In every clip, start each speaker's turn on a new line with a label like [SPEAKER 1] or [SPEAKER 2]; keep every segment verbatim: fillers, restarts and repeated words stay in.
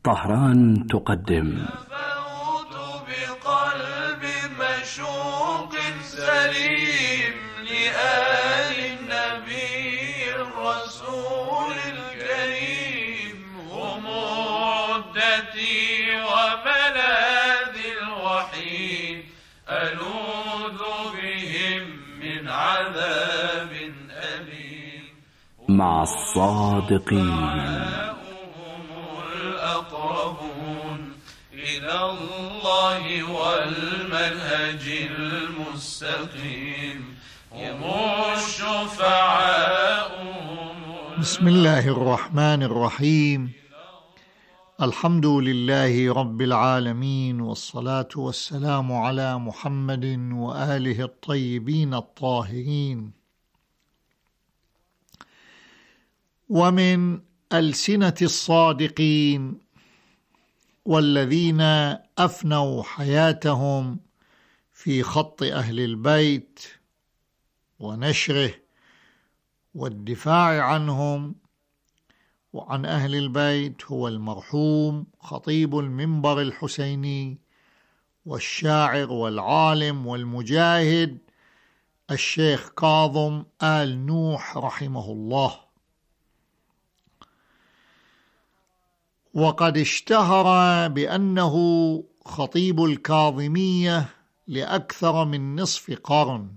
[SPEAKER 1] طهران تقدم
[SPEAKER 2] فوت بقلب مشوق سليم لآل النبي الرسول الكريم، هم عدتي وملاذي الوحيد، ألوذ بهم من عذاب أليم.
[SPEAKER 1] مع الصادقين
[SPEAKER 2] إلى الله والمنهج المستقيم، هم الشفعاء.
[SPEAKER 3] بسم الله الرحمن الرحيم. الحمد لله رب العالمين، والصلاة والسلام على محمد وآله الطيبين الطاهرين. ومن ألسنة الصادقين والذين أفنوا حياتهم في خط أهل البيت ونشره والدفاع عنهم وعن أهل البيت هو المرحوم خطيب المنبر الحسيني والشاعر والعالم والمجاهد الشيخ كاظم آل نوح رحمه الله. وقد اشتهر بأنه خطيب الكاظمية لأكثر من نصف قرن،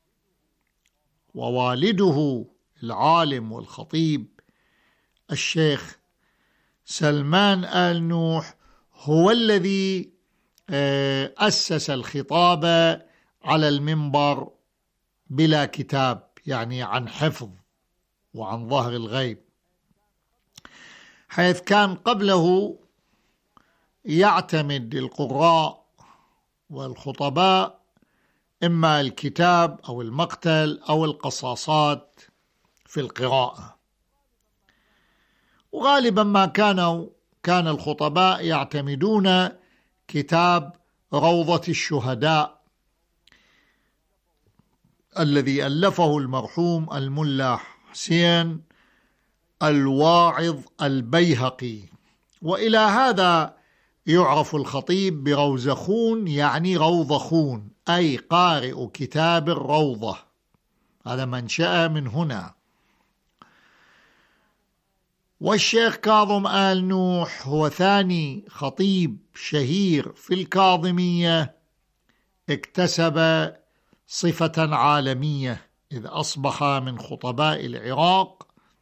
[SPEAKER 3] ووالده العالم والخطيب الشيخ سلمان آل نوح هو الذي أسس الخطاب على المنبر بلا كتاب، يعني عن حفظ وعن ظهر الغيب، حيث كان قبله يعتمد القراء والخطباء إما الكتاب أو المقتل أو القصاصات في القراءة، وغالبا ما كانوا كان الخطباء يعتمدون كتاب روضة الشهداء الذي ألفه المرحوم الملا حسين الواعظ البيهقي. وإلى هذا يعرف الخطيب بروزخون، يعني روضخون، أي قارئ كتاب الروضة، هذا منشأ من هنا. والشيخ كاظم آل نوح هو ثاني خطيب شهير في الكاظمية اكتسب صفة عالمية، إذ أصبح من خطباء العراق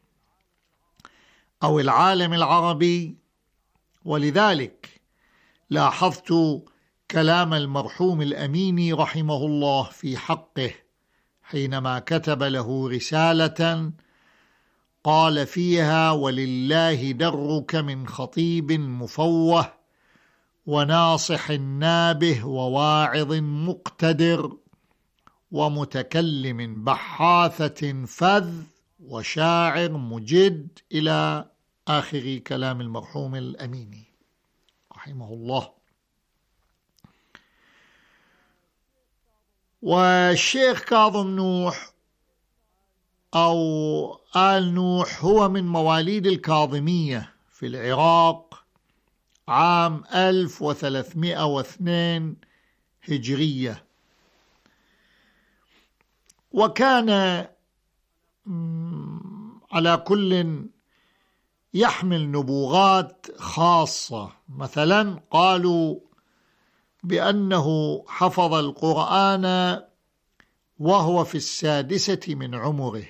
[SPEAKER 3] أو العالم العربي. ولذلك لاحظت كلام المرحوم الأميني رحمه الله في حقه حينما كتب له رسالة قال فيها: ولله درك من خطيب مفوه وناصح نابه وواعظ مقتدر ومتكلم بحاثة فذ وشاعر مجد، إلى آخر كلام المرحوم الأميني رحمه الله. والشيخ كاظم نوح أو آل نوح هو من مواليد الكاظمية في العراق عام ألف وثلاثمائة واثنين هجرية، وكان على كل يحمل نبوغات خاصة. مثلا قالوا بأنه حفظ القرآن وهو في السادسة من عمره،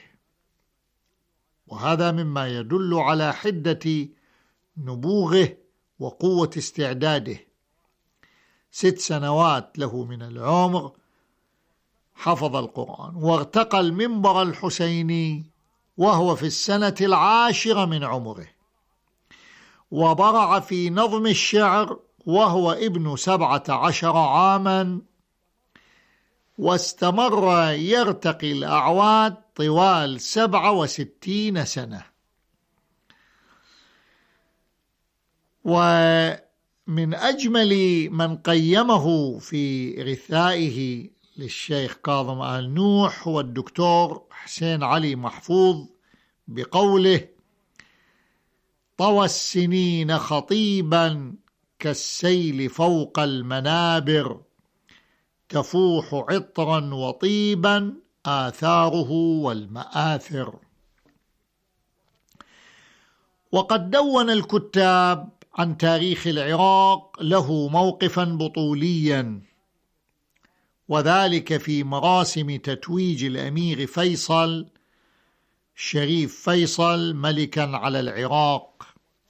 [SPEAKER 3] وهذا مما يدل على حدة نبوغه وقوة استعداده. ست سنوات له من العمر حفظ القرآن، وارتقى المنبر الحسيني وهو في السنة العاشرة من عمره، وبرع في نظم الشعر وهو ابن سبعة عشر عاما، واستمر يرتقي الأعواد طوال سبعة وستين سنة. ومن أجمل من قيمه في رثائه للشيخ كاظم آل نوح هو الدكتور حسين علي محفوظ بقوله: طوى السنين خطيبا كالسيل فوق المنابر، تفوح عطرا وطيبا آثاره والمآثر. وقد دون الكتاب عن تاريخ العراق له موقفا بطوليا، وذلك في مراسم تتويج الأمير فيصل شريف فيصل ملكا على العراق.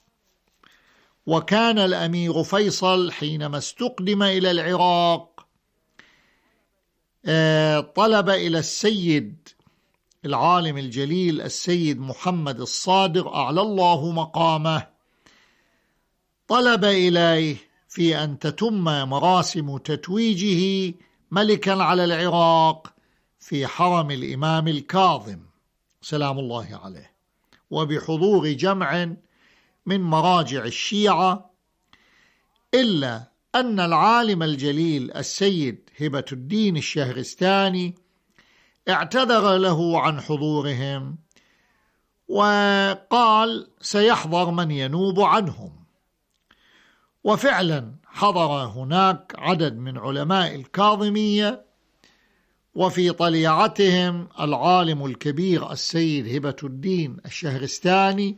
[SPEAKER 3] وكان الأمير فيصل حينما استقدم إلى العراق طلب إلى السيد العالم الجليل السيد محمد الصادق أعلى الله مقامه، طلب إليه في أن تتم مراسم تتويجه ملكا على العراق في حرم الإمام الكاظم سلام الله عليه، وبحضور جمع من مراجع الشيعة، إلا أن العالم الجليل السيد هبة الدين الشهرستاني اعتذر له عن حضورهم، وقال سيحضر من ينوب عنهم. وفعلا حضر هناك عدد من علماء الكاظمية، وفي طليعتهم العالم الكبير السيد هبة الدين الشهرستاني،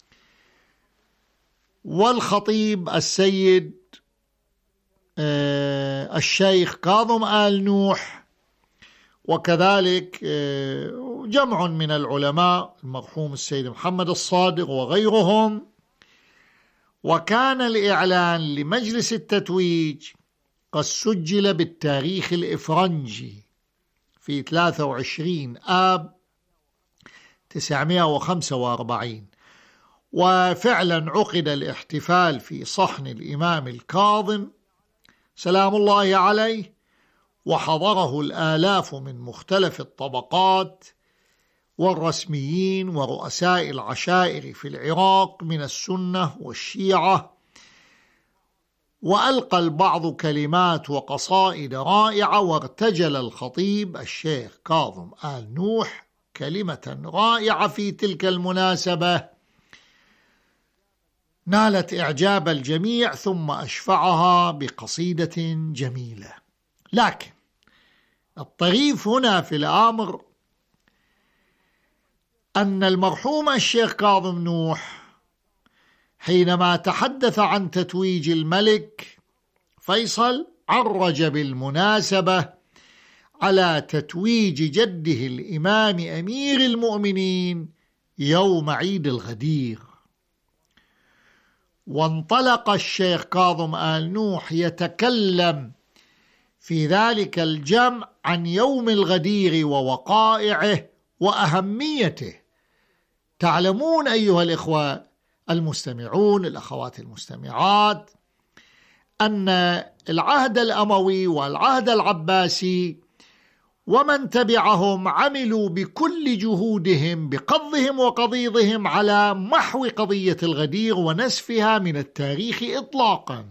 [SPEAKER 3] والخطيب السيد الشيخ كاظم آل نوح، وكذلك جمع من العلماء المرحوم السيد محمد الصادق وغيرهم. وكان الإعلان لمجلس التتويج قد سجل بالتاريخ الإفرنجي في ثلاثة وعشرين آب تسعمائة وخمسة وأربعين، وفعلا عقد الاحتفال في صحن الإمام الكاظم سلام الله عليه، وحضره الآلاف من مختلف الطبقات والرسميين ورؤساء العشائر في العراق من السنة والشيعة، وألقى البعض كلمات وقصائد رائعة، وارتجل الخطيب الشيخ كاظم آل نوح كلمة رائعة في تلك المناسبة نالت إعجاب الجميع، ثم أشفعها بقصيدة جميلة. لكن الطريف هنا في الأمر أن المرحوم الشيخ كاظم نوح حينما تحدث عن تتويج الملك فيصل عرج بالمناسبة على تتويج جده الإمام أمير المؤمنين يوم عيد الغدير، وانطلق الشيخ كاظم آل نوح يتكلم في ذلك الجمع عن يوم الغدير ووقائعه وأهميته. تعلمون أيها الإخوة المستمعون الأخوات المستمعات أن العهد الأموي والعهد العباسي ومن تبعهم عملوا بكل جهودهم بقضهم وقضيضهم على محو قضية الغدير ونسفها من التاريخ إطلاقا.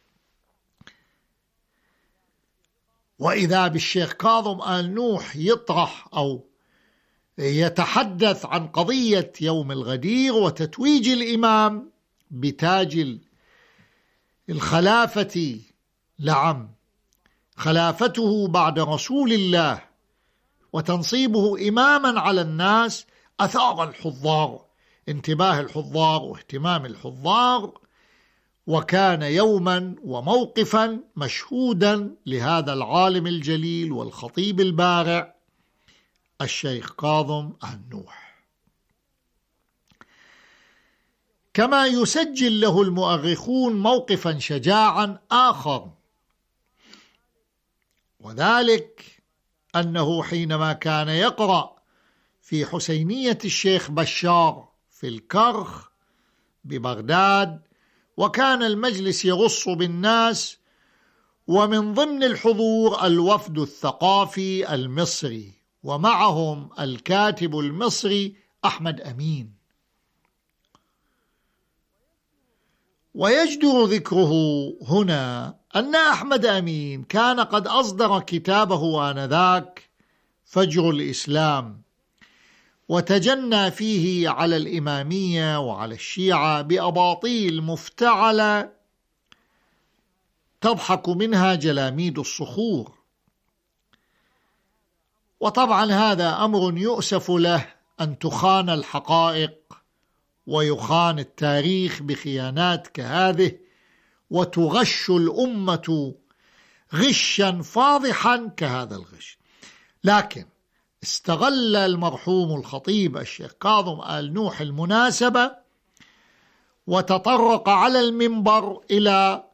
[SPEAKER 3] وإذا بالشيخ كاظم آل نوح يطرح أو يتحدث عن قضية يوم الغدير وتتويج الإمام بتاج الخلافة، لعم خلافته بعد رسول الله وتنصيبه إماما على الناس، أثار الحضار انتباه الحضار واهتمام الحضار، وكان يوما وموقفا مشهودا لهذا العالم الجليل والخطيب البارع الشيخ كاظم آل نوح. كما يسجل له المؤرخون موقفا شجاعا آخر، وذلك أنه حينما كان يقرأ في حسينية الشيخ بشار في الكرخ ببغداد، وكان المجلس يغص بالناس، ومن ضمن الحضور الوفد الثقافي المصري، ومعهم الكاتب المصري أحمد أمين. ويجدر ذكره هنا أن أحمد أمين كان قد أصدر كتابه آنذاك فجر الإسلام، وتجنى فيه على الإمامية وعلى الشيعة بأباطيل مفتعلة تضحك منها جلاميد الصخور. وطبعا هذا أمر يؤسف له أن تخان الحقائق ويخان التاريخ بخيانات كهذه، وتغش الأمة غشا فاضحا كهذا الغش. لكن استغل المرحوم الخطيب الشيخ كاظم آل نوح المناسبة وتطرق على المنبر إلى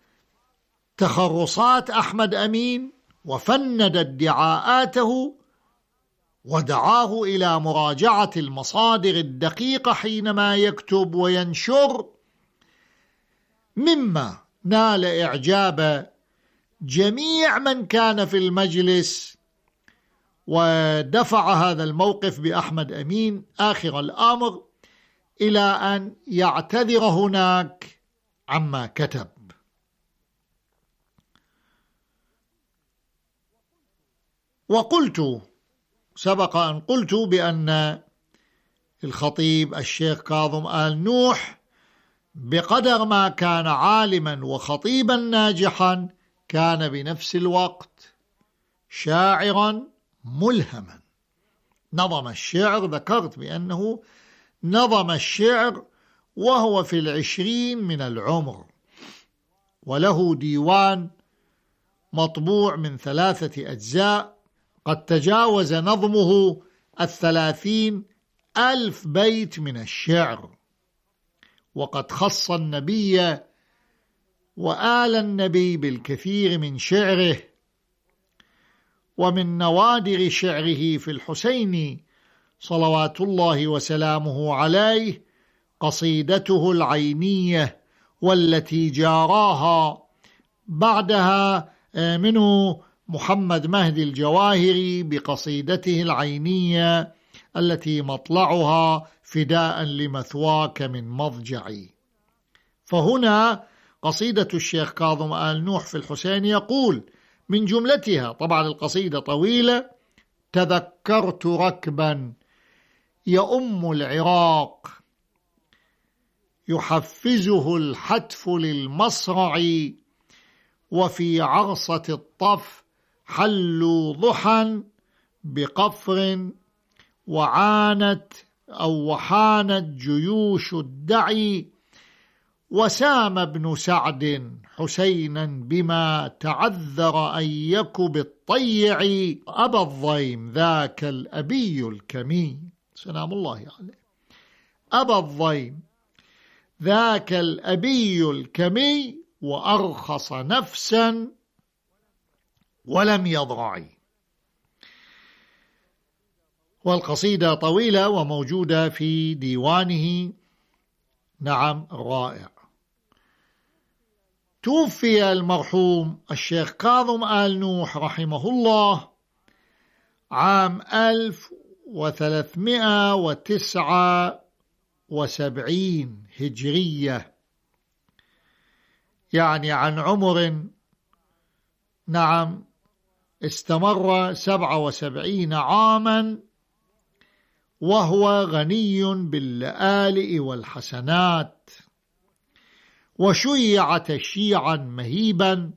[SPEAKER 3] تخرصات أحمد أمين وفند ادعاءاته ودعاه إلى مراجعة المصادر الدقيقة حينما يكتب وينشر، مما نال إعجاب جميع من كان في المجلس، ودفع هذا الموقف بأحمد أمين آخر الأمر إلى أن يعتذر هناك عما كتب. وقلت سبق أن قلت بأن الخطيب الشيخ كاظم آل نوح بقدر ما كان عالما وخطيبا ناجحا كان بنفس الوقت شاعرا ملهما. نظم الشعر، ذكرت بأنه نظم الشعر وهو في العشرين من العمر، وله ديوان مطبوع من ثلاثة أجزاء قد تجاوز نظمه الثلاثين ألف بيت من الشعر، وقد خص النبي وآل النبي بالكثير من شعره. ومن نوادر شعره في الحسين صلوات الله وسلامه عليه قصيدته العينية، والتي جاراها بعدها منه محمد مهدي الجواهري بقصيدته العينية التي مطلعها فداء لمثواك من مضجعي. فهنا قصيدة الشيخ كاظم آل نوح في الحسين يقول من جملتها، طبعا القصيدة طويلة: تذكرت ركبا يؤم العراق يحفزه الحتف للمصرع، وفي عرصة الطف حلوا ضحى بقفر، وعانت أو وحانت جيوش الدعي، وسام ابن سعد حسينا بما تعذر أن يك بالطيع، أبى الضيم ذاك الأبي الكمي سلام الله عليه، أبى الضيم ذاك الأبي الكمي، وأرخص نفسا ولم يضرعي. والقصيدة طويلة وموجودة في ديوانه، نعم رائع. توفي المرحوم الشيخ كاظم آل نوح رحمه الله عام ألف وثلاثمائة وتسعة وسبعين هجرية، يعني عن عمر نعم استمر سبعة وسبعين عاما، وهو غني باللآلئ والحسنات، وشيع تشييعا مهيبا.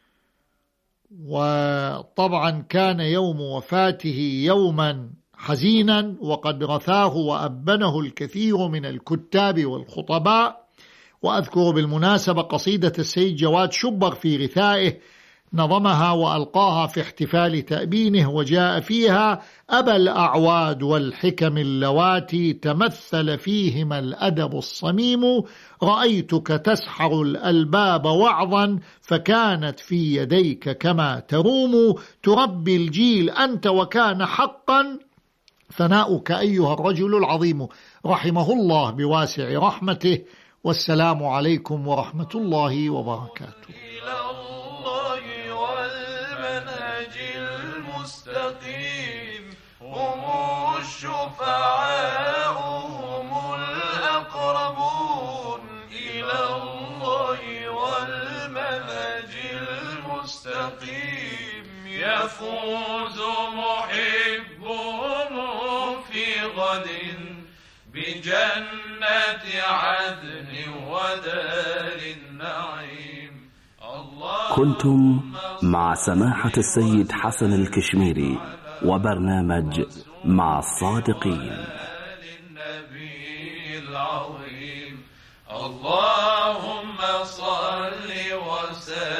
[SPEAKER 3] وطبعا كان يوم وفاته يوما حزينا، وقد رثاه وأبنه الكثير من الكتاب والخطباء. وأذكر بالمناسبة قصيدة السيد جواد شبر في رثائه نظمها وألقاها في احتفال تأبينه، وجاء فيها: أبى الأعواد والحكم اللواتي تمثل فيهما الأدب الصميم، رأيتك تسحر الألباب وعظا فكانت في يديك كما تروم، تربي الجيل أنت وكان حقا ثناؤك أيها الرجل العظيم. رحمه الله بواسع رحمته، والسلام عليكم ورحمة الله وبركاته.
[SPEAKER 2] هم الشفعاء هم الأقربون إلى الله والمنهج المستقيم، يفوز محبهم في غير غد بجنة عدن ودار النعيم.
[SPEAKER 1] كنتم مع سماحة السيد حسن الكشميري وبرنامج مع الصادقين.
[SPEAKER 2] للنبي العظيم اللهم صل وسلم